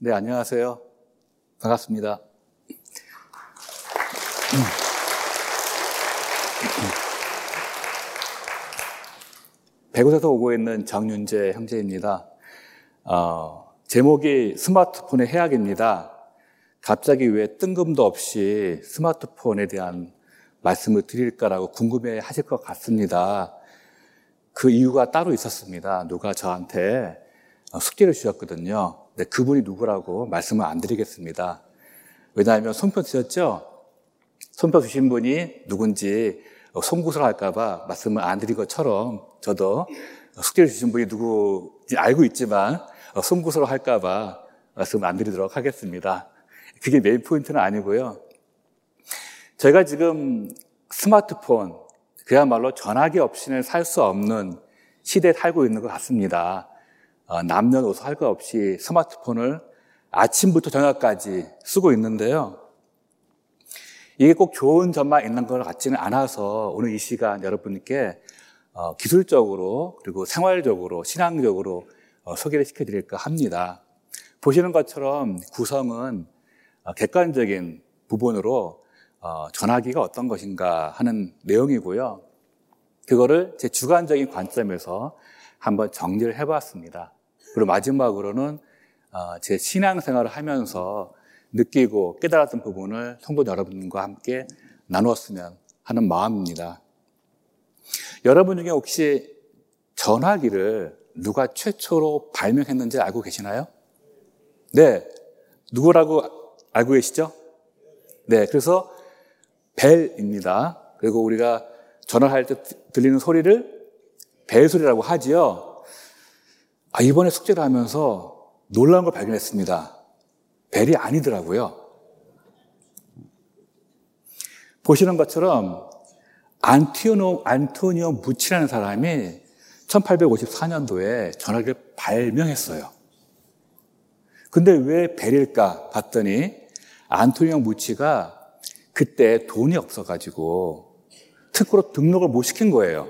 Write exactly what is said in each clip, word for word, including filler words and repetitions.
네, 안녕하세요. 반갑습니다. 백옷에서 오고 있는 정윤재 형제입니다. 어, 제목이 스마트폰의 해악입니다. 갑자기 왜 뜬금도 없이 스마트폰에 대한 말씀을 드릴까라고 궁금해 하실 것 같습니다. 그 이유가 따로 있었습니다. 누가 저한테 숙제를 주셨거든요. 근데 그분이 누구라고 말씀을 안 드리겠습니다. 왜냐하면 손표 주셨죠? 손표 주신 분이 누군지 송구스러 할까봐 말씀을 안 드린 것처럼 저도 숙제를 주신 분이 누구인지 알고 있지만 송구스러 할까봐 말씀을 안 드리도록 하겠습니다. 그게 메인 포인트는 아니고요. 저희가 지금 스마트폰, 그야말로 전화기 없이는 살 수 없는 시대에 살고 있는 것 같습니다. 어, 남녀노소 할 것 없이 스마트폰을 아침부터 저녁까지 쓰고 있는데요. 이게 꼭 좋은 점만 있는 것 같지는 않아서 오늘 이 시간 여러분께 어, 기술적으로 그리고 생활적으로 신앙적으로 어, 소개를 시켜드릴까 합니다. 보시는 것처럼 구성은 어, 객관적인 부분으로 어, 전화기가 어떤 것인가 하는 내용이고요. 그거를 제 주관적인 관점에서 한번 정리를 해봤습니다. 그리고 마지막으로는 어, 제 신앙생활을 하면서 느끼고 깨달았던 부분을 성도 여러분과 함께 나누었으면 하는 마음입니다. 여러분 중에 혹시 전화기를 누가 최초로 발명했는지 알고 계시나요? 네. 누구라고 알고 계시죠? 네. 그래서 벨입니다. 그리고 우리가 전화할 때 들리는 소리를 벨 소리라고 하지요. 아, 이번에 숙제를 하면서 놀라운 걸 발견했습니다. 벨이 아니더라고요. 보시는 것처럼 안토니오, 안토니오 무치라는 사람이 천팔백오십사 년도에 전화기를 발명했어요. 근데 왜 벨일까 봤더니 안토니오 무치가 그때 돈이 없어가지고 특허로 등록을 못 시킨 거예요.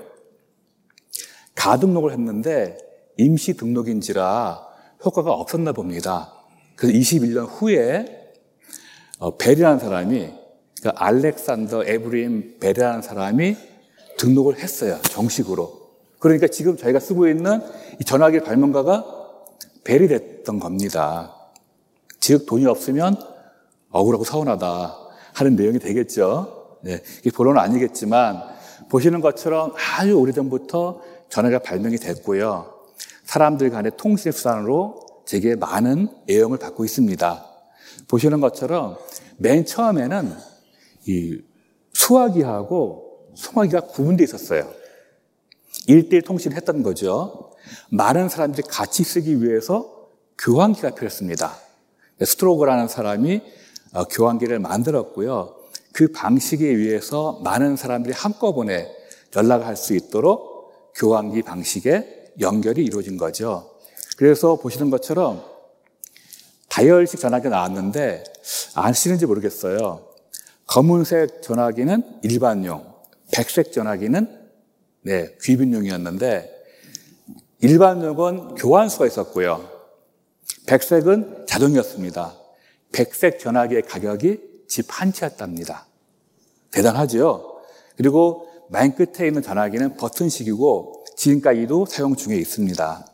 가등록을 했는데 임시 등록인지라 효과가 없었나 봅니다. 그래서 이십일 년 후에 어, 벨이라는 사람이, 그러니까 알렉산더 에브림 벨이라는 사람이 등록을 했어요. 정식으로. 그러니까 지금 저희가 쓰고 있는 이 전화기 발명가가 벨이 됐던 겁니다. 즉 돈이 없으면 억울하고 서운하다 하는 내용이 되겠죠. 네, 이게 본론은 아니겠지만 보시는 것처럼 아주 오래전부터 전화기가 발명이 됐고요. 사람들 간의 통신 수단으로 되게 많은 애용을 받고 있습니다. 보시는 것처럼 맨 처음에는 이 수화기하고 송화기가 구분되어 있었어요. 일대일 통신을 했던 거죠. 많은 사람들이 같이 쓰기 위해서 교환기가 필요했습니다. 스트로그라는 사람이 교환기를 만들었고요. 그 방식에 의해서 많은 사람들이 한꺼번에 연락을 할 수 있도록 교환기 방식의 연결이 이루어진 거죠. 그래서 보시는 것처럼 다이얼식 전화기가 나왔는데 아시는지 모르겠어요. 검은색 전화기는 일반용, 백색 전화기는 네, 귀빈용이었는데 일반용은 교환수가 있었고요. 백색은 자동이었습니다. 백색 전화기의 가격이 집 한 채였답니다. 대단하죠? 그리고 맨 끝에 있는 전화기는 버튼식이고 지금까지도 사용 중에 있습니다.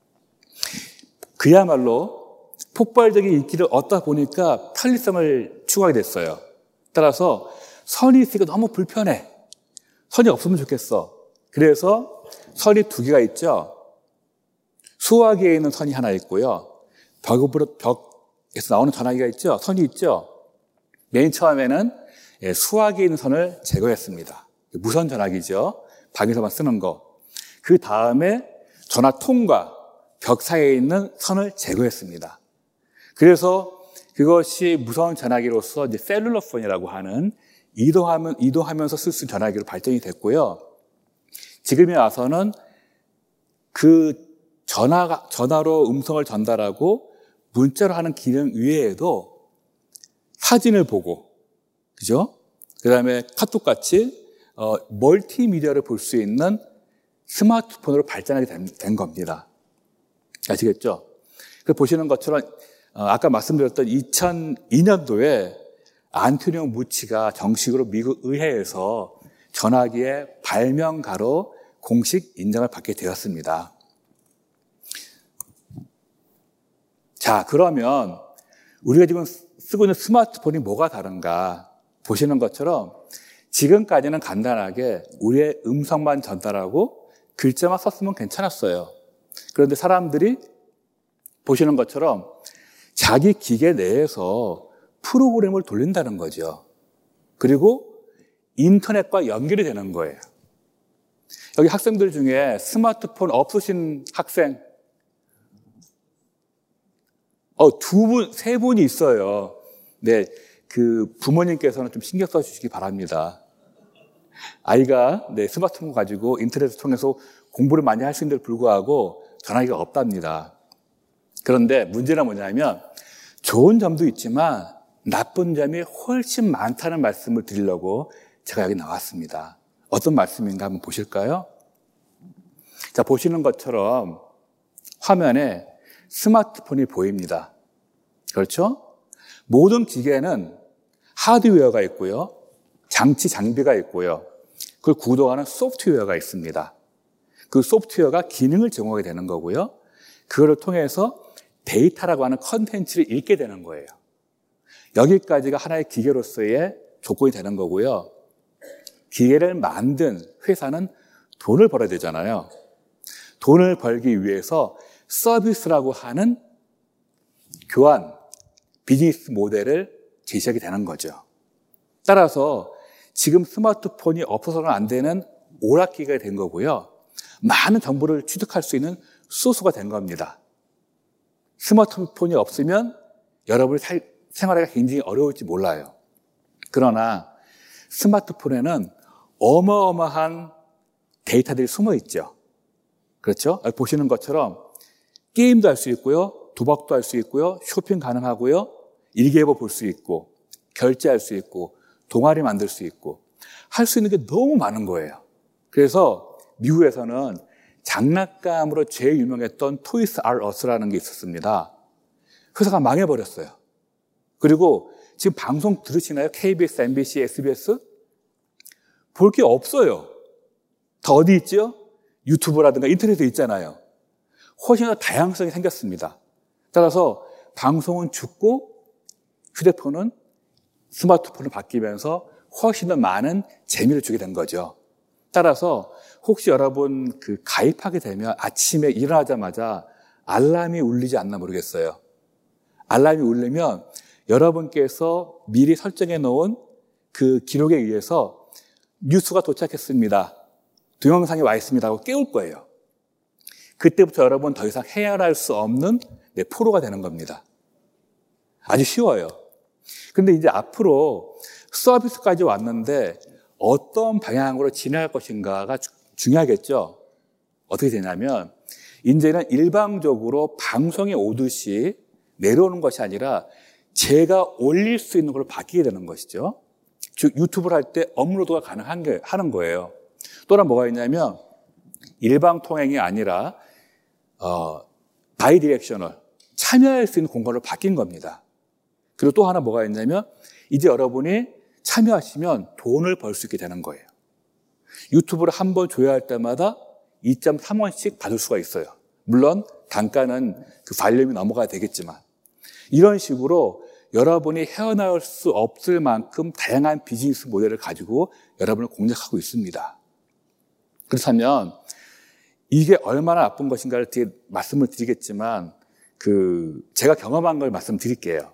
그야말로 폭발적인 인기를 얻다 보니까 편리성을 추구하게 됐어요. 따라서 선이 있으니까 너무 불편해. 선이 없으면 좋겠어. 그래서 선이 두 개가 있죠. 수화기에 있는 선이 하나 있고요. 벽으로, 벽에서 나오는 전화기가 있죠. 선이 있죠. 맨 처음에는 수화기에 있는 선을 제거했습니다. 무선 전화기죠. 방에서만 쓰는 거. 그 다음에 전화통과 벽 사이에 있는 선을 제거했습니다. 그래서 그것이 무선 전화기로서 이제 셀룰러폰이라고 하는 이동하면, 이동하면서 쓸 수 있는 전화기로 발전이 됐고요. 지금에 와서는 그 전화가, 전화로 음성을 전달하고 문자로 하는 기능 외에도 사진을 보고, 그죠? 그 다음에 카톡같이 어, 멀티미디어를 볼 수 있는 스마트폰으로 발전하게 된, 된 겁니다. 아시겠죠? 그 보시는 것처럼 아까 말씀드렸던 이천이 년도에 안토니오 무치가 정식으로 미국 의회에서 전화기의 발명가로 공식 인정을 받게 되었습니다. 자, 그러면 우리가 지금 쓰고 있는 스마트폰이 뭐가 다른가 보시는 것처럼 지금까지는 간단하게 우리의 음성만 전달하고 글자만 썼으면 괜찮았어요. 그런데 사람들이 보시는 것처럼 자기 기계 내에서 프로그램을 돌린다는 거죠. 그리고 인터넷과 연결이 되는 거예요. 여기 학생들 중에 스마트폰 없으신 학생, 어, 두 분, 세 분이 있어요. 네, 그 부모님께서는 좀 신경 써주시기 바랍니다. 아이가 네, 스마트폰 가지고 인터넷을 통해서 공부를 많이 할 수 있는데도 불구하고 전화기가 없답니다. 그런데 문제는 뭐냐면 좋은 점도 있지만 나쁜 점이 훨씬 많다는 말씀을 드리려고 제가 여기 나왔습니다. 어떤 말씀인가 한번 보실까요? 자, 보시는 것처럼 화면에 스마트폰이 보입니다. 그렇죠? 모든 기계는 하드웨어가 있고요. 장치 장비가 있고요. 그걸 구동하는 소프트웨어가 있습니다. 그 소프트웨어가 기능을 제공하게 되는 거고요. 그거를 통해서 데이터라고 하는 컨텐츠를 읽게 되는 거예요. 여기까지가 하나의 기계로서의 조건이 되는 거고요. 기계를 만든 회사는 돈을 벌어야 되잖아요. 돈을 벌기 위해서 서비스라고 하는 교환, 비즈니스 모델을 제시하게 되는 거죠. 따라서 지금 스마트폰이 없어서는 안 되는 오락기가 된 거고요. 많은 정보를 취득할 수 있는 소스가 된 겁니다. 스마트폰이 없으면 여러분의 살, 생활하기가 굉장히 어려울지 몰라요. 그러나 스마트폰에는 어마어마한 데이터들이 숨어 있죠. 그렇죠? 보시는 것처럼 게임도 할 수 있고요. 도박도 할 수 있고요. 쇼핑 가능하고요. 일기예보 볼 수 있고 결제할 수 있고 동아리 만들 수 있고 할 수 있는 게 너무 많은 거예요. 그래서 미국에서는 장난감으로 제일 유명했던 토이스 R 어스라는 게 있었습니다. 회사가 망해버렸어요. 그리고 지금 방송 들으시나요? 케이비에스, 엠비씨, 에스비에스? 볼 게 없어요. 다 어디 있죠? 유튜브라든가 인터넷에 있잖아요. 훨씬 더 다양성이 생겼습니다. 따라서 방송은 죽고 휴대폰은 스마트폰으로 바뀌면서 훨씬 더 많은 재미를 주게 된 거죠. 따라서 혹시 여러분 그 가입하게 되면 아침에 일어나자마자 알람이 울리지 않나 모르겠어요. 알람이 울리면 여러분께서 미리 설정해 놓은 그 기록에 의해서 뉴스가 도착했습니다. 동영상이 와 있습니다 하고 깨울 거예요. 그때부터 여러분 더 이상 헤아릴 수 없는 네, 프로가 되는 겁니다. 아주 쉬워요. 근데 이제 앞으로 서비스까지 왔는데 어떤 방향으로 진행할 것인가가 중요하겠죠. 어떻게 되냐면 이제는 일방적으로 방송에 오듯이 내려오는 것이 아니라 제가 올릴 수 있는 걸로 바뀌게 되는 것이죠. 즉 유튜브를 할 때 업로드가 가능한 게 하는 거예요. 또 하나 뭐가 있냐면 일방 통행이 아니라 어, 바이 디렉셔널 참여할 수 있는 공간으로 바뀐 겁니다. 그리고 또 하나 뭐가 있냐면 이제 여러분이 참여하시면 돈을 벌 수 있게 되는 거예요. 유튜브를 한 번 조회할 때마다 이 점 삼 원씩 받을 수가 있어요. 물론 단가는 그 발륨이 넘어가야 되겠지만 이런 식으로 여러분이 헤어나올 수 없을 만큼 다양한 비즈니스 모델을 가지고 여러분을 공략하고 있습니다. 그렇다면 이게 얼마나 나쁜 것인가를 뒤에 말씀을 드리겠지만 그 제가 경험한 걸 말씀드릴게요.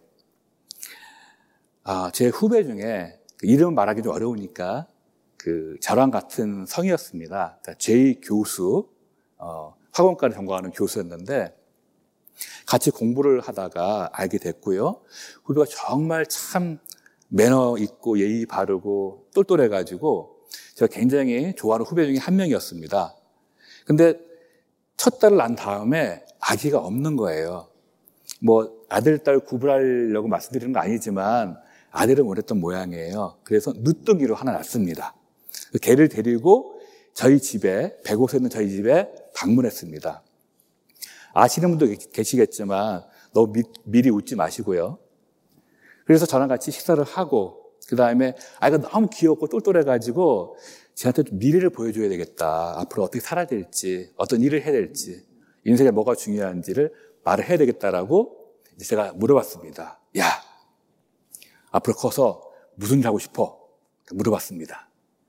아, 제 후배 중에 그 이름 말하기 좀 어려우니까 그 저랑 같은 성이었습니다. 그러니까 제이 교수, 어, 학원과를 전공하는 교수였는데 같이 공부를 하다가 알게 됐고요. 후배가 정말 참 매너 있고 예의 바르고 똘똘해가지고 제가 굉장히 좋아하는 후배 중에 한 명이었습니다. 근데 첫 딸을 낳은 다음에 아기가 없는 거예요. 뭐 아들, 딸 구분하려고 말씀드리는 거 아니지만 아들은 원했던 모양이에요. 그래서 늦둥이로 하나 낳습니다. 걔를 데리고 저희 집에, 백오세 있는 저희 집에 방문했습니다. 아시는 분도 계시겠지만 너무 미, 미리 웃지 마시고요. 그래서 저랑 같이 식사를 하고 그 다음에 아이가 너무 귀엽고 똘똘해가지고 저한테 미래를 보여줘야 되겠다. 앞으로 어떻게 살아야 될지, 어떤 일을 해야 될지, 인생에 뭐가 중요한지를 말을 해야 되겠다라고 제가 물어봤습니다. 야, 앞으로 커서 무슨 일 하고 싶어? 물어봤습니다.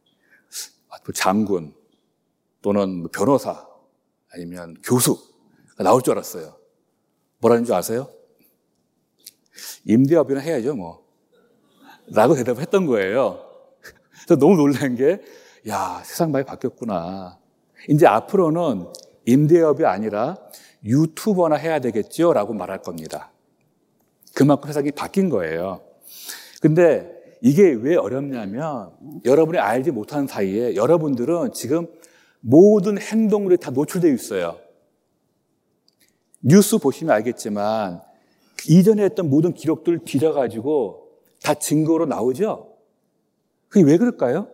장군 또는 변호사 아니면 교수가 나올 줄 알았어요. 뭐라는 줄 아세요? 임대업이나 해야죠 뭐 라고 대답을 했던 거예요. 그래서 너무 놀란 게 야, 세상 많이 바뀌었구나. 이제 앞으로는 임대업이 아니라 유튜버나 해야 되겠죠 라고 말할 겁니다. 그만큼 세상이 바뀐 거예요. 근데 이게 왜 어렵냐면 여러분이 알지 못하는 사이에 여러분들은 지금 모든 행동들이 다 노출되어 있어요. 뉴스 보시면 알겠지만 이전에 했던 모든 기록들을 뒤져가지고 다 증거로 나오죠? 그게 왜 그럴까요?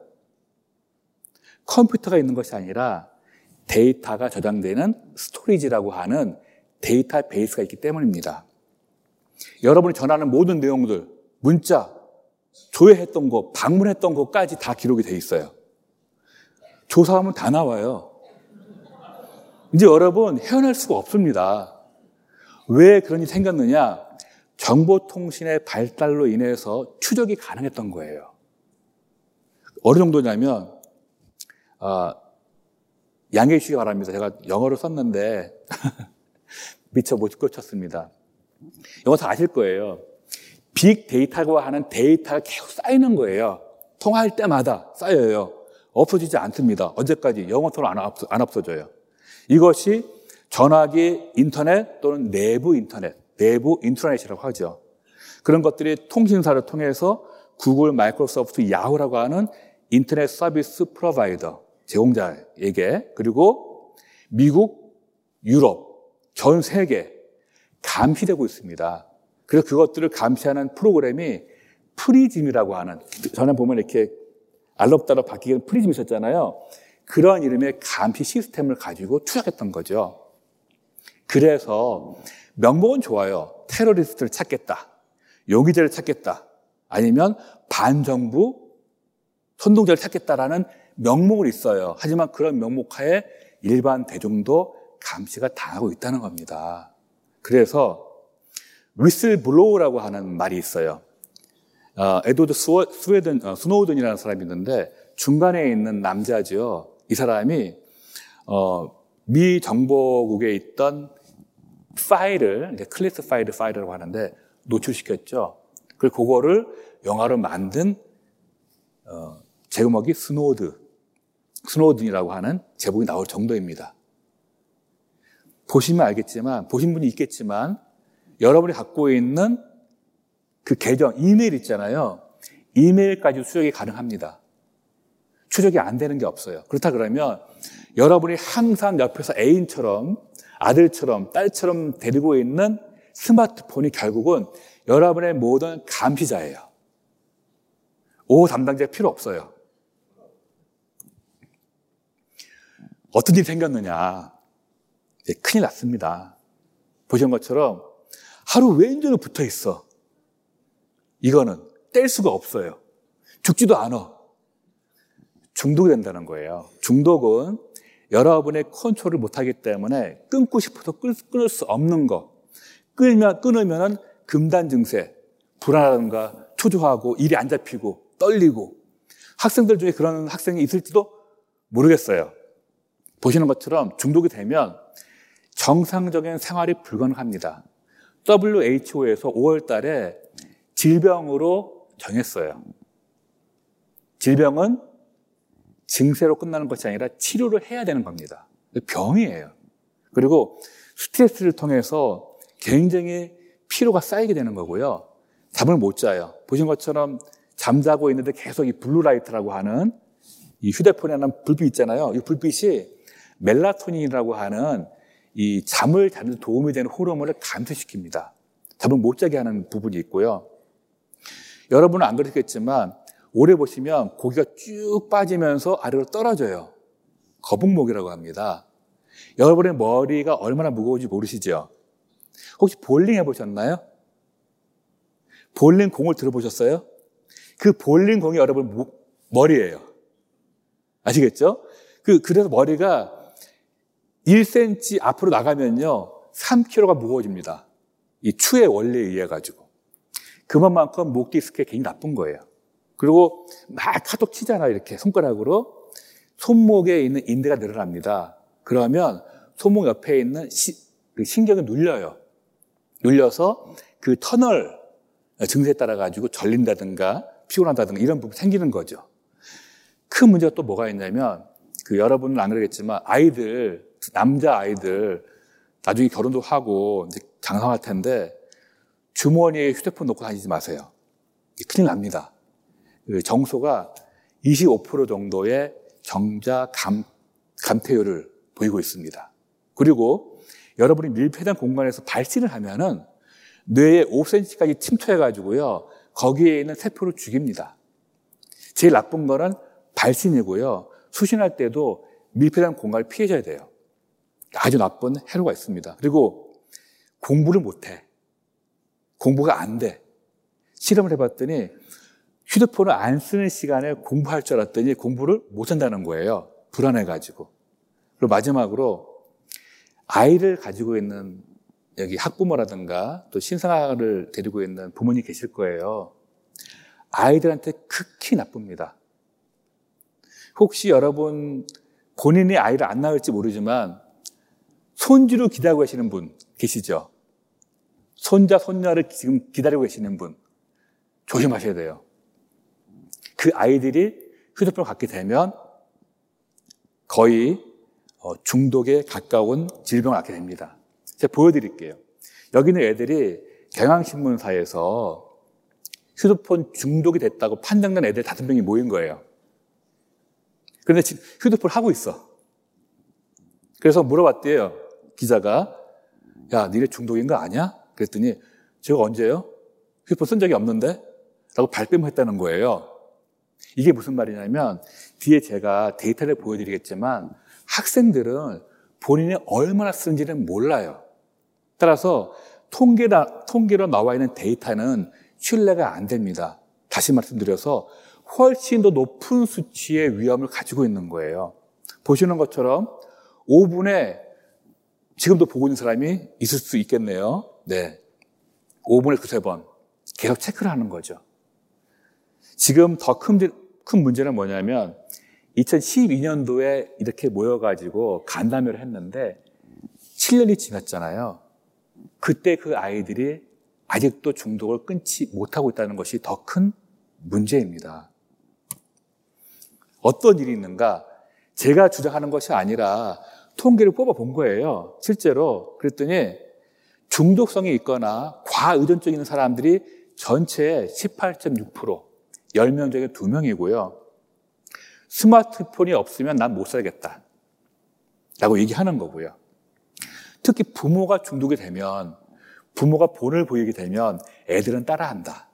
컴퓨터가 있는 것이 아니라 데이터가 저장되는 스토리지라고 하는 데이터베이스가 있기 때문입니다. 여러분이 전하는 모든 내용들, 문자, 조회했던 거, 방문했던 것까지 다 기록이 돼 있어요. 조사하면 다 나와요. 이제 여러분 헤어날 수가 없습니다. 왜 그런 일이 생겼느냐? 정보통신의 발달로 인해서 추적이 가능했던 거예요. 어느 정도냐면 아, 양해해 주시기 바랍니다. 제가 영어를 썼는데 미처 못 고쳤습니다. 영어 다 아실 거예요. 빅데이터라고 하는 데이터가 계속 쌓이는 거예요. 통화할 때마다 쌓여요. 없어지지 않습니다. 언제까지? 영원토록 안, 없어, 안 없어져요. 이것이 전화기, 인터넷 또는 내부 인터넷, 내부 인트라넷이라고 하죠. 그런 것들이 통신사를 통해서 구글, 마이크로소프트, 야후라고 하는 인터넷 서비스 프로바이더, 제공자에게, 그리고 미국, 유럽, 전 세계 감시되고 있습니다. 그래서 그것들을 감시하는 프로그램이 프리즘이라고 하는, 전에 보면 이렇게 알럽달럽 바뀌는 프리즘이 있었잖아요. 그런 이름의 감시 시스템을 가지고 추적했던 거죠. 그래서 명목은 좋아요. 테러리스트를 찾겠다. 용의자를 찾겠다. 아니면 반정부 선동자를 찾겠다라는 명목은 있어요. 하지만 그런 명목하에 일반 대중도 감시가 당하고 있다는 겁니다. 그래서 위슬블로우라고 하는 말이 있어요. 어, 에드워드 스웨든, 어, 스노우든이라는 사람이 있는데 중간에 있는 남자죠. 이 사람이 어, 미 정보국에 있던 파일을, 클래스 파일, 파일이라고 하는데 노출시켰죠. 그리고 그거를 영화로 만든 어, 제목이 스노드, 스노든이라고 하는 제목이 나올 정도입니다. 보시면 알겠지만, 보신 분이 있겠지만 여러분이 갖고 있는 그 계정, 이메일 있잖아요. 이메일까지 추적이 가능합니다. 추적이 안 되는 게 없어요. 그렇다 그러면 여러분이 항상 옆에서 애인처럼, 아들처럼, 딸처럼 데리고 있는 스마트폰이 결국은 여러분의 모든 감시자예요. 오 담당자 필요 없어요. 어떤 일이 생겼느냐. 네, 큰일 났습니다. 보신 것처럼 하루 왼쪽으로 붙어 있어. 이거는 뗄 수가 없어요. 죽지도 않아. 중독이 된다는 거예요. 중독은 여러분의 컨트롤을 못하기 때문에 끊고 싶어도 끊을 수 없는 거. 끊으면, 끊으면 금단 증세, 불안하던가 초조하고 일이 안 잡히고 떨리고 학생들 중에 그런 학생이 있을지도 모르겠어요. 보시는 것처럼 중독이 되면 정상적인 생활이 불가능합니다. 더블유에이치오에서 오월 달에 질병으로 정했어요. 질병은 증세로 끝나는 것이 아니라 치료를 해야 되는 겁니다. 병이에요. 그리고 스트레스를 통해서 굉장히 피로가 쌓이게 되는 거고요. 잠을 못 자요. 보신 것처럼 잠자고 있는데 계속 이 블루라이트라고 하는 이 휴대폰에 하는 불빛 있잖아요. 이 불빛이 멜라토닌이라고 하는 이 잠을 자는 데 도움이 되는 호르몬을 감소시킵니다. 잠을 못 자게 하는 부분이 있고요. 여러분은 안 그렇겠지만 오래 보시면 고기가 쭉 빠지면서 아래로 떨어져요. 거북목이라고 합니다. 여러분의 머리가 얼마나 무거운지 모르시죠? 혹시 볼링 해보셨나요? 볼링 공을 들어보셨어요? 그 볼링 공이 여러분 머리예요. 아시겠죠? 그, 그래서 머리가 일 센티미터 앞으로 나가면요, 삼 킬로그램가 무거워집니다. 이 추의 원리에 의해 가지고. 그만큼 목 디스크에 굉장히 나쁜 거예요. 그리고 막 카톡 치잖아요, 이렇게 손가락으로. 손목에 있는 인대가 늘어납니다. 그러면 손목 옆에 있는 시, 그 신경이 눌려요. 눌려서 그 터널 증세에 따라 가지고 절린다든가 피곤하다든가 이런 부분이 생기는 거죠. 큰 문제가 또 뭐가 있냐면, 그 여러분은 안 그러겠지만 아이들, 남자 아이들 나중에 결혼도 하고 이제 장성할 텐데 주머니에 휴대폰 놓고 다니지 마세요. 큰일 납니다. 정소가 이십오 퍼센트 정도의 정자 감, 감퇴율을 보이고 있습니다. 그리고 여러분이 밀폐된 공간에서 발신을 하면은 뇌에 오 센티미터까지 침투해가지고요, 거기에 있는 세포를 죽입니다. 제일 나쁜 거는 발신이고요, 수신할 때도 밀폐된 공간을 피해줘야 돼요. 아주 나쁜 해로가 있습니다. 그리고 공부를 못해. 공부가 안 돼. 실험을 해봤더니 휴대폰을 안 쓰는 시간에 공부할 줄 알았더니 공부를 못한다는 거예요. 불안해가지고. 그리고 마지막으로 아이를 가지고 있는 여기 학부모라든가 또 신생아를 데리고 있는 부모님 계실 거예요. 아이들한테 극히 나쁩니다. 혹시 여러분 본인이 아이를 안 낳을지 모르지만 손주를 기다리고 계시는 분 계시죠? 손자, 손녀를 지금 기다리고 계시는 분 조심하셔야 돼요. 그 아이들이 휴대폰을 갖게 되면 거의 중독에 가까운 질병을 앓게 됩니다. 제가 보여드릴게요. 여기 있는 애들이 경향신문사에서 휴대폰 중독이 됐다고 판정된 애들 다섯 명이 모인 거예요. 그런데 지금 휴대폰을 하고 있어. 그래서 물어봤대요. 기자가, 야, 니네 중독인 거 아니야? 그랬더니 제가 언제요? 휴대폰 쓴 적이 없는데? 라고 발뺌을 했다는 거예요. 이게 무슨 말이냐면 뒤에 제가 데이터를 보여드리겠지만 학생들은 본인이 얼마나 쓰는지는 몰라요. 따라서 통계라, 통계로 나와 있는 데이터는 신뢰가 안 됩니다. 다시 말씀드려서 훨씬 더 높은 수치의 위험을 가지고 있는 거예요. 보시는 것처럼 오 분에 지금도 보고 있는 사람이 있을 수 있겠네요. 네, 오 분에 두세 번 계속 체크를 하는 거죠. 지금 더 큰 큰 문제는 뭐냐면 이천십이 년도에 이렇게 모여가지고 간담회를 했는데 칠 년이 지났잖아요. 그때 그 아이들이 아직도 중독을 끊지 못하고 있다는 것이 더 큰 문제입니다. 어떤 일이 있는가? 제가 주장하는 것이 아니라 통계를 뽑아본 거예요. 실제로. 그랬더니 중독성이 있거나 과의존증 있는 사람들이 전체의 십팔 점 육 퍼센트, 열 명 중에 두 명이고요. 스마트폰이 없으면 난 못 살겠다 라고 얘기하는 거고요. 특히 부모가 중독이 되면, 부모가 본을 보이게 되면 애들은 따라한다.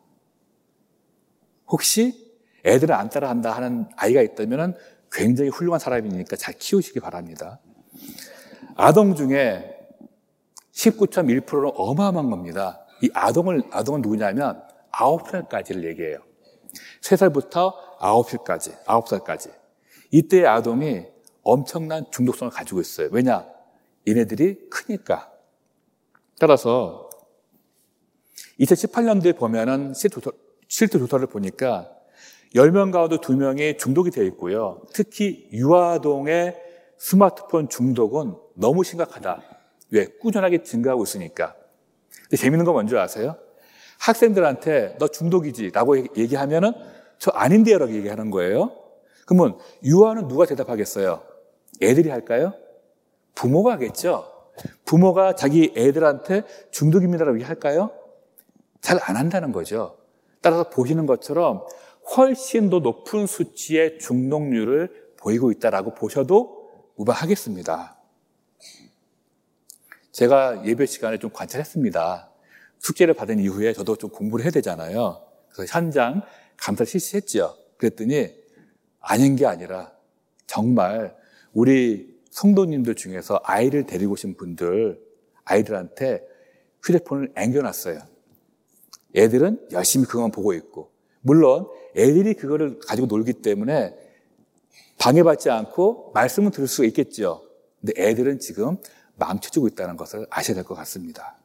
혹시 애들은 안 따라한다 하는 아이가 있다면 굉장히 훌륭한 사람이니까 잘 키우시기 바랍니다. 아동 중에 십구 점 일 퍼센트는 어마어마한 겁니다. 이 아동을, 아동은 누구냐면 아홉 살까지를 얘기해요. 세 살부터 아홉 살까지, 아홉 살까지. 이때의 아동이 엄청난 중독성을 가지고 있어요. 왜냐? 얘네들이 크니까. 따라서 이천십팔 년도에 보면은 실제 조사를 보니까 열 명 가운데 두 명이 중독이 되어 있고요. 특히 유아동의 스마트폰 중독은 너무 심각하다. 왜? 꾸준하게 증가하고 있으니까. 근데 재밌는 거 뭔지 아세요? 학생들한테 너 중독이지 라고 얘기하면은 저 아닌데요 라고 얘기하는 거예요. 그러면 유아는 누가 대답하겠어요? 애들이 할까요? 부모가 하겠죠. 부모가 자기 애들한테 중독입니다 라고 얘기할까요? 잘 안 한다는 거죠. 따라서 보시는 것처럼 훨씬 더 높은 수치의 중독률을 보이고 있다라고 보셔도 무방하겠습니다. 제가 예배 시간에 좀 관찰했습니다. 숙제를 받은 이후에 저도 좀 공부를 해야 되잖아요. 그래서 현장 감사 실시했죠. 그랬더니 아닌 게 아니라 정말 우리 성도님들 중에서 아이를 데리고 오신 분들, 아이들한테 휴대폰을 앵겨놨어요. 애들은 열심히 그것만 보고 있고, 물론 애들이 그거를 가지고 놀기 때문에 방해받지 않고 말씀은 들을 수가 있겠죠. 근데 애들은 지금 망쳐주고 있다는 것을 아셔야 될 것 같습니다.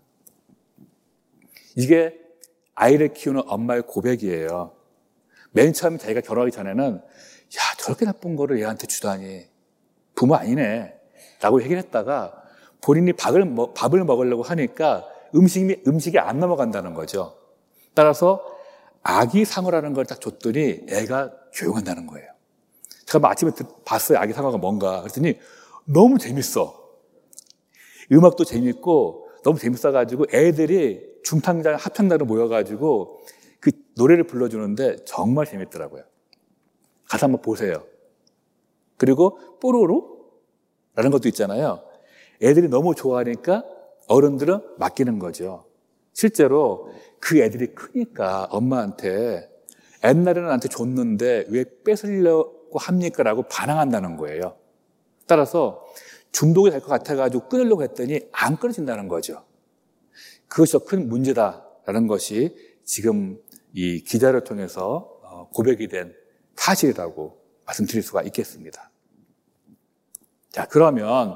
이게 아이를 키우는 엄마의 고백이에요. 맨 처음에 자기가 결혼하기 전에는 야, 저렇게 나쁜 거를 얘한테 주다니 부모 아니네 라고 얘기를 했다가 본인이 밥을, 먹, 밥을 먹으려고 하니까 음식이, 음식이 안 넘어간다는 거죠. 따라서 아기 상어라는 걸 딱 줬더니 애가 조용한다는 거예요. 제가 아침에 봤어요. 아기 상어가 뭔가. 그랬더니 너무 재밌어. 음악도 재밌고 너무 재밌어가지고 애들이 중탕장, 합창단으로 모여가지고 그 노래를 불러주는데 정말 재밌더라고요. 가서 한번 보세요. 그리고 뽀로로라는 것도 있잖아요. 애들이 너무 좋아하니까 어른들은 맡기는 거죠. 실제로 그 애들이 크니까 엄마한테 옛날에는 나한테 줬는데 왜 뺏으려고 합니까? 라고 반항한다는 거예요. 따라서 중독이 될 것 같아가지고 끊으려고 했더니 안 끊어진다는 거죠. 그것이 더 큰 문제다라는 것이 지금 이 기자를 통해서 고백이 된 사실이라고 말씀드릴 수가 있겠습니다. 자, 그러면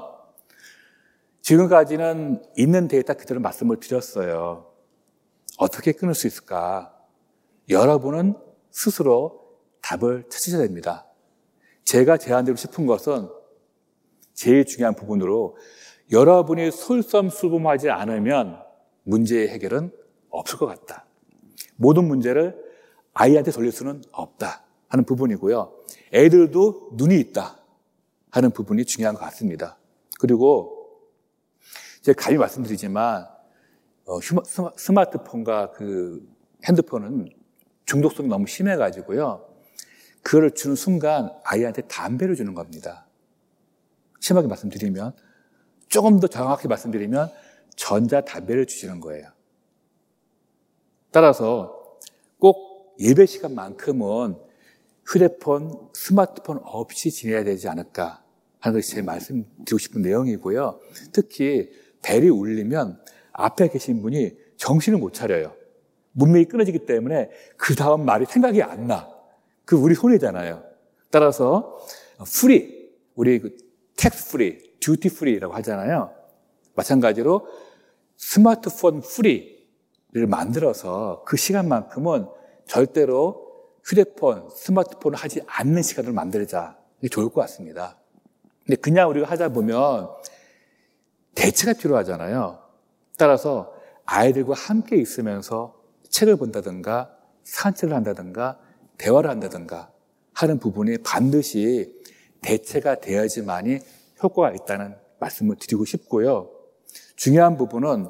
지금까지는 있는 데이터 그대로 말씀을 드렸어요. 어떻게 끊을 수 있을까? 여러분은 스스로 답을 찾으셔야 됩니다. 제가 제안드리고 싶은 것은 제일 중요한 부분으로 여러분이 솔선수범하지 않으면 문제의 해결은 없을 것 같다. 모든 문제를 아이한테 돌릴 수는 없다 하는 부분이고요. 애들도 눈이 있다 하는 부분이 중요한 것 같습니다. 그리고 제가 감히 말씀드리지만 어, 스마트폰과 그 핸드폰은 중독성이 너무 심해가지고요. 그거를 주는 순간 아이한테 담배를 주는 겁니다. 심하게 말씀드리면, 조금 더 정확하게 말씀드리면 전자담배를 주시는 거예요. 따라서 꼭 예배 시간만큼은 휴대폰, 스마트폰 없이 지내야 되지 않을까 하는 것이 제 말씀드리고 싶은 내용이고요. 특히 벨이 울리면 앞에 계신 분이 정신을 못 차려요. 문맥이 끊어지기 때문에 그 다음 말이 생각이 안 나. 그 우리 손해잖아요. 따라서 프리, 우리 그 텍스 프리, 듀티 프리라고 하잖아요. 마찬가지로 스마트폰 프리를 만들어서 그 시간만큼은 절대로 휴대폰, 스마트폰을 하지 않는 시간을 만들자. 이게 좋을 것 같습니다. 근데 그냥 우리가 하다 보면 대체가 필요하잖아요. 따라서 아이들과 함께 있으면서 책을 본다든가 산책을 한다든가 대화를 한다든가 하는 부분이 반드시 대체가 되어야지만이 효과가 있다는 말씀을 드리고 싶고요. 중요한 부분은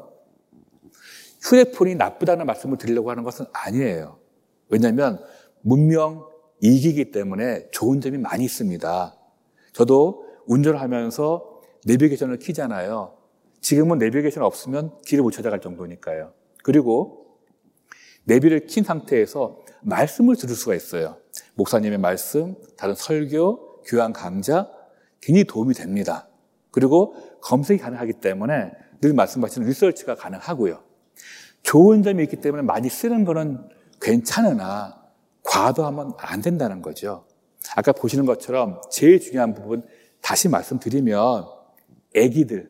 휴대폰이 나쁘다는 말씀을 드리려고 하는 것은 아니에요. 왜냐하면 문명 이기기 때문에 좋은 점이 많이 있습니다. 저도 운전을 하면서 내비게이션을 켜잖아요. 지금은 내비게이션 없으면 길을 못 찾아갈 정도니까요. 그리고 내비를 킨 상태에서 말씀을 들을 수가 있어요. 목사님의 말씀, 다른 설교, 교양 강좌 굉장히 도움이 됩니다. 그리고 검색이 가능하기 때문에 늘 말씀하시는 리서치가 가능하고요. 좋은 점이 있기 때문에 많이 쓰는 거는 괜찮으나 과도하면 안 된다는 거죠. 아까 보시는 것처럼 제일 중요한 부분 다시 말씀드리면 아기들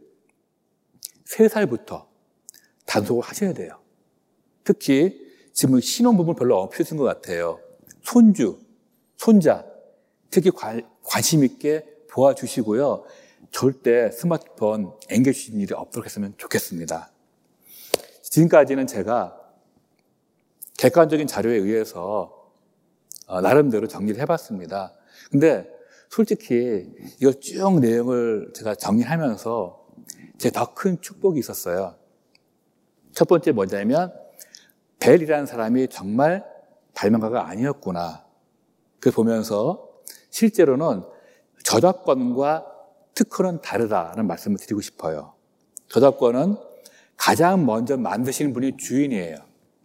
세 살부터 단속을 하셔야 돼요. 특히 지금 신혼부부는 별로 없으신 것 같아요. 손주, 손자 특히 관, 관심 있게 보아주시고요. 절대 스마트폰 앵겨주시는 일이 없도록 했으면 좋겠습니다. 지금까지는 제가 객관적인 자료에 의해서 나름대로 정리를 해봤습니다. 근데 솔직히 이거 쭉 내용을 제가 정리하면서 제 더 큰 축복이 있었어요. 첫 번째 뭐냐면 벨이라는 사람이 정말 발명가가 아니었구나. 그걸 보면서 실제로는 저작권과 특허는 다르다는 말씀을 드리고 싶어요. 저작권은 가장 먼저 만드시는 분이 주인이에요.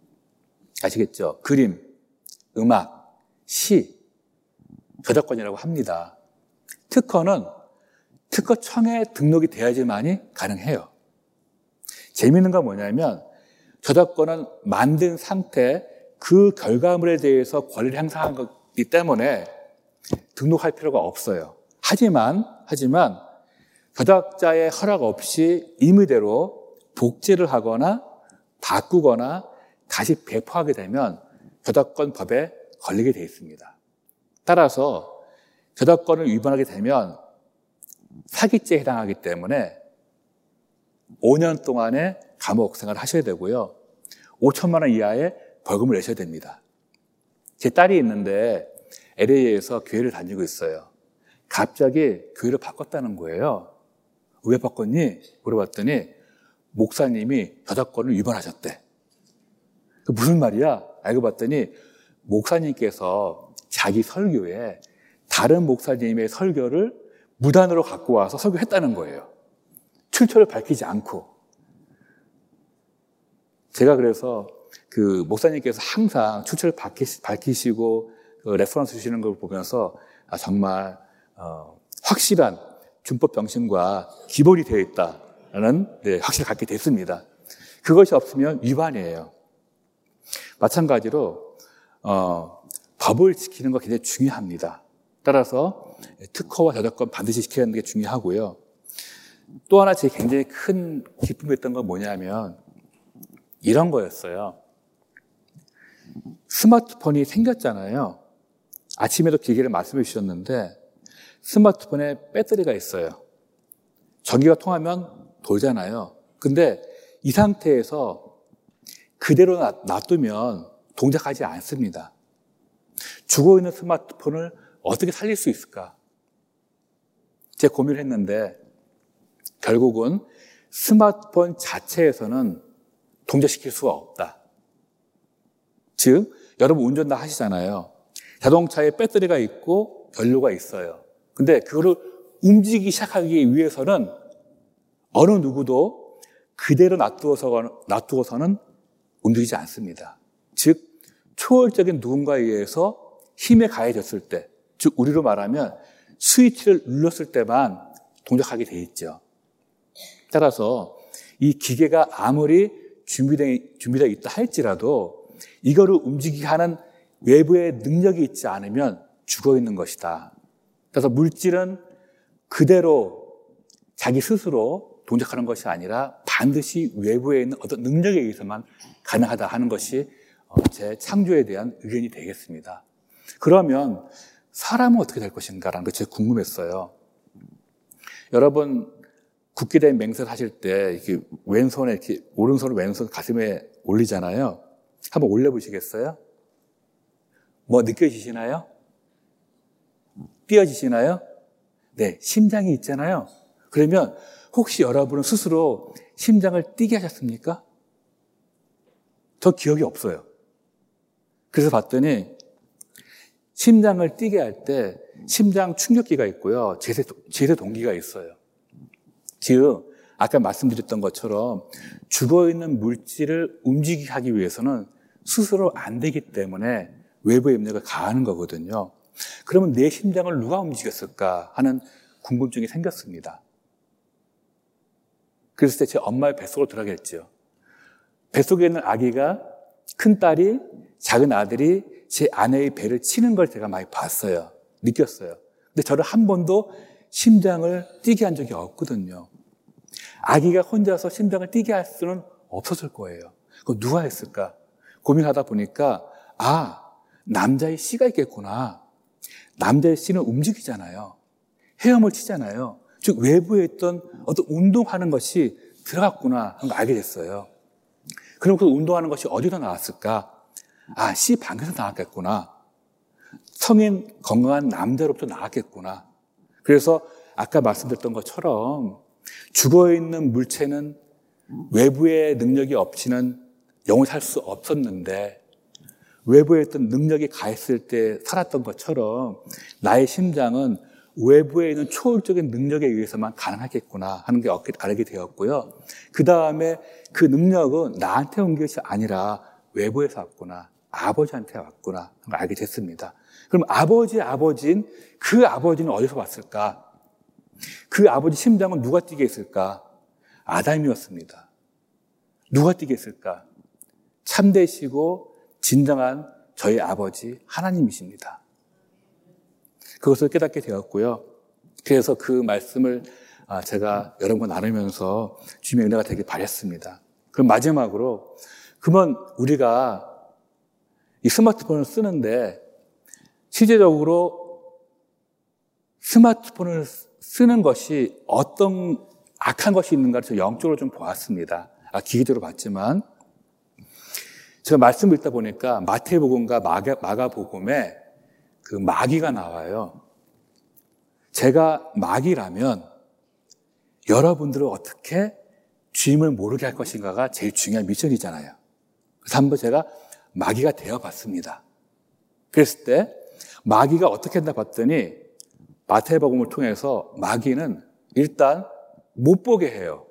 아시겠죠? 그림, 음악, 시, 저작권이라고 합니다. 특허는 특허청에 등록이 돼야지만이 가능해요. 재미있는 건 뭐냐면 저작권은 만든 상태, 그 결과물에 대해서 권리를 행사한 거기 때문에 등록할 필요가 없어요. 하지만, 하지만, 저작자의 허락 없이 임의대로 복제를 하거나 바꾸거나 다시 배포하게 되면 저작권법에 걸리게 되어 있습니다. 따라서 저작권을 위반하게 되면 사기죄에 해당하기 때문에 오 년 동안의 감옥 생활을 하셔야 되고요. 오천만 원 이하의 벌금을 내셔야 됩니다. 제 딸이 있는데 엘에이에서 교회를 다니고 있어요. 갑자기 교회를 바꿨다는 거예요. 왜 바꿨니? 물어봤더니 목사님이 저작권을 위반하셨대. 무슨 말이야? 알고 봤더니 목사님께서 자기 설교에 다른 목사님의 설교를 무단으로 갖고 와서 설교했다는 거예요. 출처를 밝히지 않고. 제가 그래서 그 목사님께서 항상 출처를 밝히시고 그 레퍼런스 주시는 걸 보면서 아, 정말 어, 확실한 준법 정신과 기본이 되어 있다라는 네, 확실히 갖게 됐습니다. 그것이 없으면 위반이에요. 마찬가지로 어, 법을 지키는 거 굉장히 중요합니다. 따라서 특허와 저작권 반드시 지켜야 하는 게 중요하고요. 또 하나 제 굉장히 큰 기쁨이었던 건 뭐냐면 이런 거였어요. 스마트폰이 생겼잖아요. 아침에도 기계를 말씀해 주셨는데 스마트폰에 배터리가 있어요. 전기가 통하면 돌잖아요. 근데 이 상태에서 그대로 놔두면 동작하지 않습니다. 죽어있는 스마트폰을 어떻게 살릴 수 있을까? 제가 고민을 했는데 결국은 스마트폰 자체에서는 동작시킬 수가 없다. 즉, 여러분 운전 다 하시잖아요. 자동차에 배터리가 있고 연료가 있어요. 근데 그거를 움직이기 시작하기 위해서는 어느 누구도 그대로 놔두어서, 놔두어서는 움직이지 않습니다. 즉, 초월적인 누군가에 의해서 힘에 가해졌을 때, 즉 우리로 말하면 스위치를 눌렀을 때만 동작하게 돼 있죠. 따라서 이 기계가 아무리 준비되어, 준비되어 있다 할지라도 이거를 움직이게 하는 외부의 능력이 있지 않으면 죽어 있는 것이다. 그래서 물질은 그대로 자기 스스로 동작하는 것이 아니라 반드시 외부에 있는 어떤 능력에 의해서만 가능하다 하는 것이 제 창조에 대한 의견이 되겠습니다. 그러면 사람은 어떻게 될 것인가라는 게 제가 궁금했어요. 여러분 굳게 된 맹세를 하실 때 이렇게 왼손에 이렇게 오른손을 왼손 가슴에 올리잖아요. 한번 올려보시겠어요? 뭐 느껴지시나요? 뛰어지시나요? 네, 심장이 있잖아요. 그러면 혹시 여러분은 스스로 심장을 뛰게 하셨습니까? 저 기억이 없어요. 그래서 봤더니 심장을 뛰게 할 때 심장 충격기가 있고요. 제세, 제세 동기가 있어요. 즉, 아까 말씀드렸던 것처럼 죽어있는 물질을 움직이게 하기 위해서는 스스로 안 되기 때문에 외부의 압력을 가하는 거거든요. 그러면 내 심장을 누가 움직였을까 하는 궁금증이 생겼습니다. 그래서 제 엄마의 뱃속으로 들어가겠죠. 뱃속에 있는 아기가 큰 딸이 작은 아들이 제 아내의 배를 치는 걸 제가 많이 봤어요. 느꼈어요. 근데 저를 한 번도 심장을 뛰게 한 적이 없거든요. 아기가 혼자서 심장을 뛰게 할 수는 없었을 거예요. 그거 누가 했을까? 고민하다 보니까 아, 남자의 씨가 있겠구나. 남자의 씨는 움직이잖아요. 헤엄을 치잖아요. 즉 외부에 있던 어떤 운동하는 것이 들어갔구나 하는 걸 알게 됐어요. 그럼 그 운동하는 것이 어디서 나왔을까? 아, 씨 방에서 나왔겠구나. 성인 건강한 남자로부터 나왔겠구나. 그래서 아까 말씀드렸던 것처럼 죽어있는 물체는 외부의 능력이 없이는 영원히 살 수 없었는데 외부에 있던 능력이 가했을 때 살았던 것처럼 나의 심장은 외부에 있는 초월적인 능력에 의해서만 가능하겠구나 하는 게 알게 되었고요. 그 다음에 그 능력은 나한테 온 것이 아니라 외부에서 왔구나. 아버지한테 왔구나 하는 걸 알게 됐습니다. 그럼 아버지의 아버지인 그 아버지는 어디서 왔을까? 그 아버지 심장은 누가 뛰게 했을까? 아담이었습니다. 누가 뛰게 했을까? 참되시고 진정한 저희 아버지 하나님이십니다. 그것을 깨닫게 되었고요. 그래서 그 말씀을 제가 여러분과 나누면서 주님의 은혜가 되길 바랬습니다. 그럼 마지막으로, 그러면 우리가 이 스마트폰을 쓰는데 실제적으로 스마트폰을 쓰는 것이 어떤 악한 것이 있는가를 저 영적으로 좀 보았습니다. 아, 기계적으로 봤지만 제가 말씀을 읽다 보니까 마태복음과 마가, 마가복음에 그 마귀가 나와요. 제가 마귀라면 여러분들을 어떻게 주임을 모르게 할 것인가가 제일 중요한 미션이잖아요. 그래서 한번 제가 마귀가 되어봤습니다. 그랬을 때 마귀가 어떻게 했나 봤더니 마태복음을 통해서 마귀는 일단 못 보게 해요.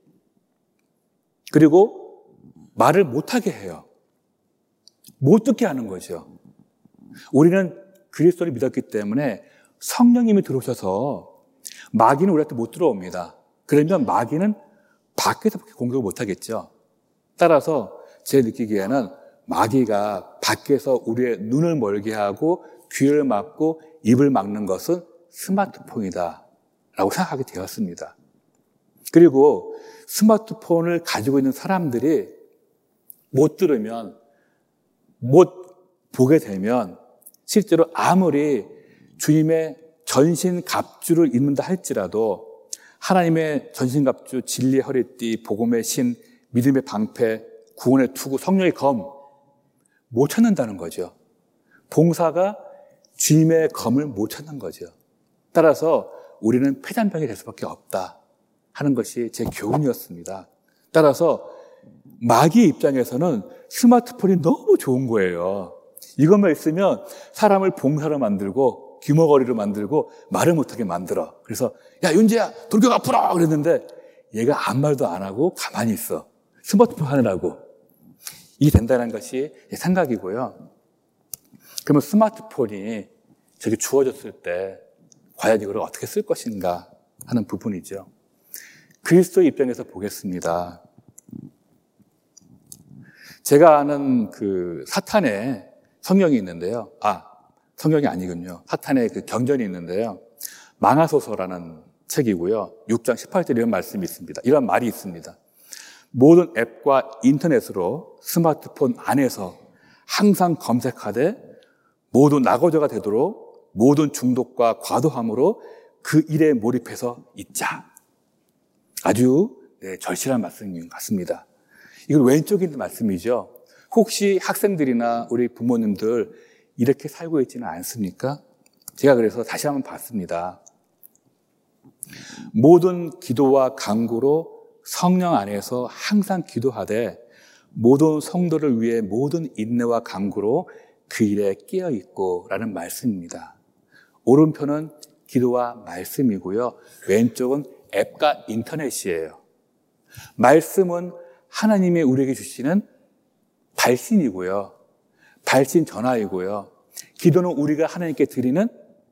그리고 말을 못하게 해요. 못 듣게 하는 거죠. 우리는 그리스도를 믿었기 때문에 성령님이 들어오셔서 마귀는 우리한테 못 들어옵니다. 그러면 마귀는 밖에서밖에 공격을 못하겠죠. 따라서 제 느끼기에는 마귀가 밖에서 우리의 눈을 멀게 하고 귀를 막고 입을 막는 것은 스마트폰이다 라고 생각하게 되었습니다. 그리고 스마트폰을 가지고 있는 사람들이 못 들으면, 못 보게 되면 실제로 아무리 주님의 전신갑주를 입는다 할지라도 하나님의 전신갑주, 진리의 허리띠, 복음의 신, 믿음의 방패, 구원의 투구, 성령의 검 못 찾는다는 거죠. 봉사가 주님의 검을 못 찾는 거죠. 따라서 우리는 패잔병이 될 수밖에 없다 하는 것이 제 교훈이었습니다. 따라서 마귀의 입장에서는 스마트폰이 너무 좋은 거예요. 이것만 있으면 사람을 봉사로 만들고 귀머거리로 만들고 말을 못하게 만들어. 그래서 야 윤재야 돌격 앞으로 그랬는데 얘가 아무 말도 안 하고 가만히 있어. 스마트폰 하느라고. 이게 된다는 것이 생각이고요. 그러면 스마트폰이 저게 주어졌을 때 과연 이걸 어떻게 쓸 것인가 하는 부분이죠. 그리스도의 입장에서 보겠습니다. 제가 아는 그 사탄의 성경이 있는데요. 아, 성경이 아니군요. 사탄의 그 경전이 있는데요. 망하소서라는 책이고요. 육 장 십팔 절 이런 말씀이 있습니다. 이런 말이 있습니다. 모든 앱과 인터넷으로 스마트폰 안에서 항상 검색하되 모두 낙오자가 되도록 모든 중독과 과도함으로 그 일에 몰입해서 있자. 아주 네, 절실한 말씀인 것 같습니다. 이건 왼쪽에 있는 말씀이죠. 혹시 학생들이나 우리 부모님들 이렇게 살고 있지는 않습니까? 제가 그래서 다시 한번 봤습니다. 모든 기도와 간구로 성령 안에서 항상 기도하되 모든 성도를 위해 모든 인내와 간구로 그 일에 깨어있고 라는 말씀입니다. 오른편은 기도와 말씀이고요. 왼쪽은 앱과 인터넷이에요. 말씀은 하나님이 우리에게 주시는 발신이고요. 발신 전화이고요. 기도는 우리가 하나님께 드리는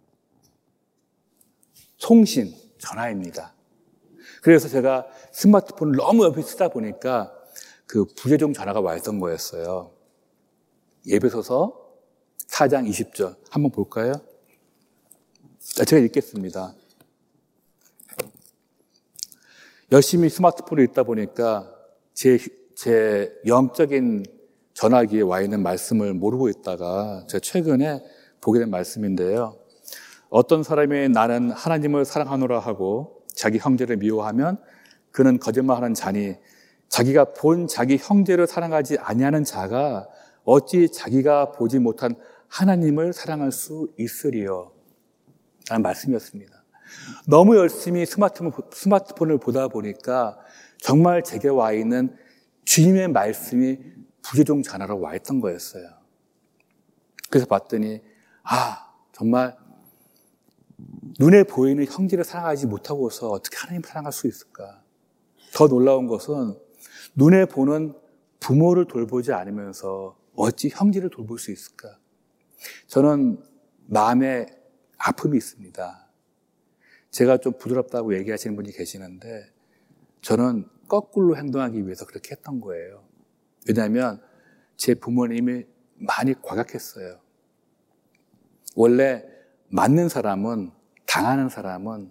송신 전화입니다. 그래서 제가 스마트폰을 너무 옆에 쓰다 보니까 그 부재중 전화가 와 있던 거였어요. 에베소서 사 장 이십 절 한번 볼까요? 제가 읽겠습니다. 열심히 스마트폰을 읽다 보니까 제, 제 영적인 전화기에 와 있는 말씀을 모르고 있다가 제가 최근에 보게 된 말씀인데요. 어떤 사람이 나는 하나님을 사랑하노라 하고 자기 형제를 미워하면 그는 거짓말하는 자니 자기가 본 자기 형제를 사랑하지 아니하는 자가 어찌 자기가 보지 못한 하나님을 사랑할 수 있으리요? 라는 말씀이었습니다. 너무 열심히 스마트폰, 스마트폰을 보다 보니까 정말 제게 와 있는 주님의 말씀이 부재중 전화로 와 있던 거였어요. 그래서 봤더니 아 정말 눈에 보이는 형제를 사랑하지 못하고서 어떻게 하나님을 사랑할 수 있을까? 더 놀라운 것은 눈에 보는 부모를 돌보지 않으면서 어찌 형제를 돌볼 수 있을까? 저는 마음에 아픔이 있습니다. 제가 좀 부드럽다고 얘기하시는 분이 계시는데 저는 거꾸로 행동하기 위해서 그렇게 했던 거예요. 왜냐하면 제 부모님이 많이 과격했어요. 원래 맞는 사람은, 당하는 사람은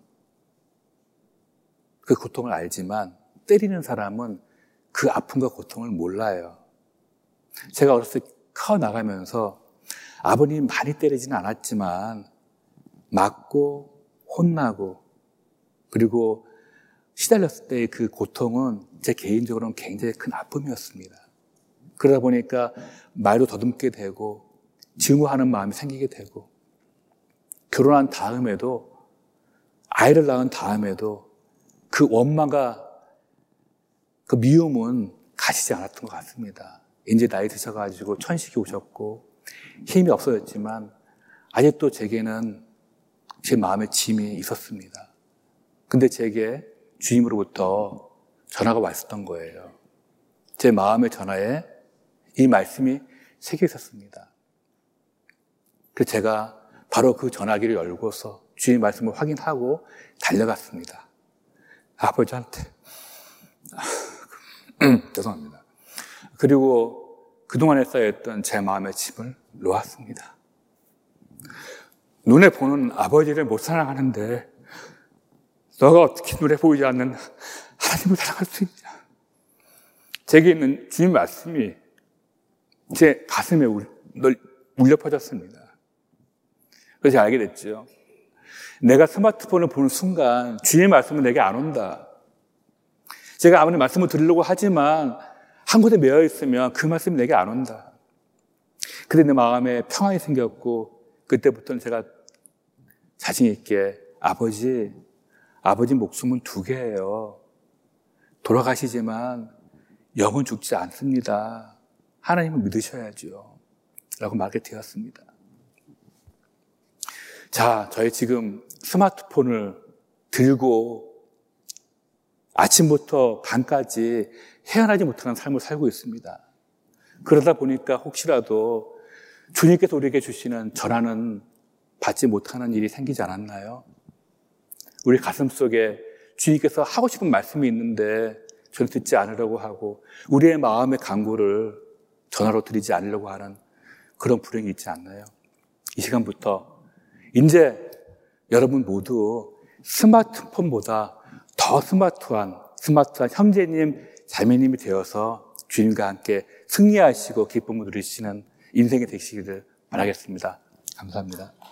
그 고통을 알지만 때리는 사람은 그 아픔과 고통을 몰라요. 제가 어렸을 때 커 나가면서 아버님 많이 때리지는 않았지만 맞고 혼나고 그리고 시달렸을 때의 그 고통은 제 개인적으로는 굉장히 큰 아픔이었습니다. 그러다 보니까 말도 더듬게 되고 증오하는 마음이 생기게 되고 결혼한 다음에도 아이를 낳은 다음에도 그 원망과 그 미움은 가시지 않았던 것 같습니다. 이제 나이 드셔가지고 천식이 오셨고 힘이 없어졌지만 아직도 제게는 제 마음에 짐이 있었습니다. 근데 제게 주님으로부터 전화가 왔었던 거예요. 제 마음의 전화에 이 말씀이 새겨 있었습니다. 그래서 제가 바로 그 전화기를 열고서 주님의 말씀을 확인하고 달려갔습니다. 아버지한테 죄송합니다. 그리고 그동안에 쌓여있던 제 마음의 짐을 놓았습니다. 눈에 보는 아버지를 못 사랑하는데 너가 어떻게 눈에 보이지 않는 하나님을 사랑할 수 있냐. 제게 있는 주님 말씀이 제 가슴에 울려 퍼졌습니다. 그래서 제가 알게 됐죠. 내가 스마트폰을 보는 순간 주님의 말씀은 내게 안 온다. 제가 아무리 말씀을 들으려고 하지만 한 곳에 매여 있으면 그 말씀이 내게 안 온다. 그때 내 마음에 평안이 생겼고 그때부터는 제가 자신 있게 아버지, 아버지 목숨은 두 개예요. 돌아가시지만 영은 죽지 않습니다. 하나님을 믿으셔야죠. 라고 말하게 되었습니다. 자, 저희 지금 스마트폰을 들고 아침부터 밤까지 헤어나지 못하는 삶을 살고 있습니다. 그러다 보니까 혹시라도 주님께서 우리에게 주시는 전화는 받지 못하는 일이 생기지 않았나요? 우리 가슴 속에 주님께서 하고 싶은 말씀이 있는데 저는 듣지 않으려고 하고 우리의 마음의 간구를 전화로 드리지 않으려고 하는 그런 불행이 있지 않나요? 이 시간부터 이제 여러분 모두 스마트폰보다 더 스마트한 스마트한 형제님, 자매님이 되어서 주님과 함께 승리하시고 기쁨을 누리시는 인생이 되시기를 바라겠습니다. 감사합니다.